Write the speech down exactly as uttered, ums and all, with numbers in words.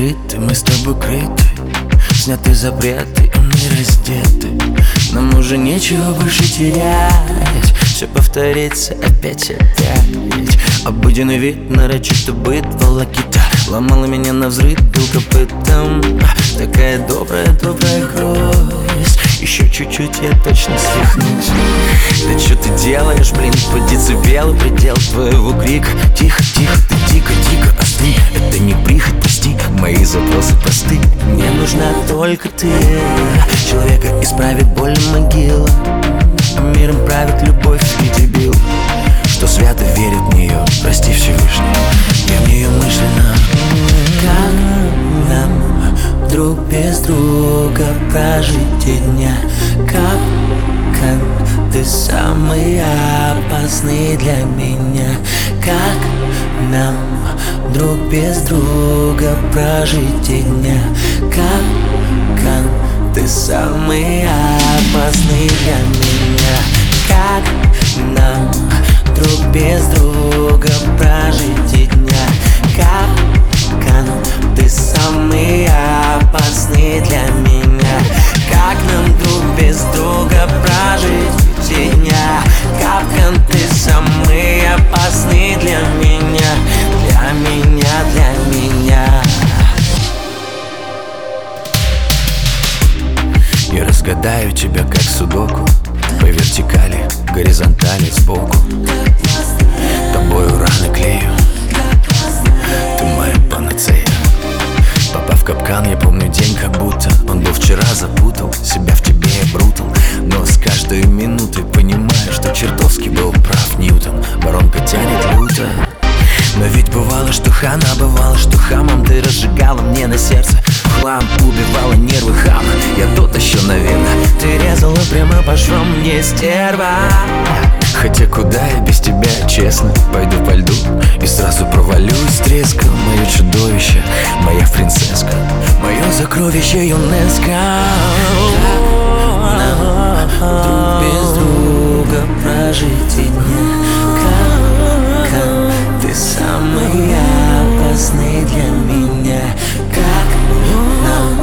закрыты, мы с тобой крыты, сняты запреты, и мы раздеты. Нам уже нечего больше терять, все повторится опять, опять. Обыденный вид, нарочито быт, волокита ломала меня навзрыд, бил копытом. Такая добрая, добрая грусть, еще чуть-чуть я точно свихнусь. Да что ты делаешь, блин, по децибелу предел твоего крика. Тихо, тихо, ты дико, дико остынь. Это не прихоть, прости, мои запросы просты. Мне нужна только ты, человека исправит боль могила, а миром правит любовь и дебил, что свято верит в нее, прости Всевышний, я в нее мысленно. Как нам друг без друга прожить и дня? Как, как ты самый опасный для меня? Как нам друг без друга прожить и дня? Как, как ты самый опасный для меня? Как нам друг без друга прожить и дня? Как, как ты самый опасный для меня? Как нам друг без друга прожить и дня? Как, как ты самый опасный для меня? Для меня, для меня. Я разгадаю тебя как судоку, по вертикали, горизонтали, сбоку. Тобою раны клею, ты моя панацея. Попав в капкан, я помню день, как будто он был вчера, запутал себя в тебе, я брутал. Но с каждой минутой понимаю, что чертовски был прав Ньютон. Воронка тянет люто, но ведь бывало, что хана, бывало, что хамом ты разжигала мне на сердце хлам, убивала нервы хама. Я тот еще, наверное, ты резала прямо по швам мне, стерва. Хотя куда я без тебя, честно, пойду по льду и сразу провалюсь с треском. Мое чудовище, моя принцесска, мое сокровище ЮНЕСКО. Нам друг без друга прожить и дня? Как, как ты самый опасный для меня? Как нам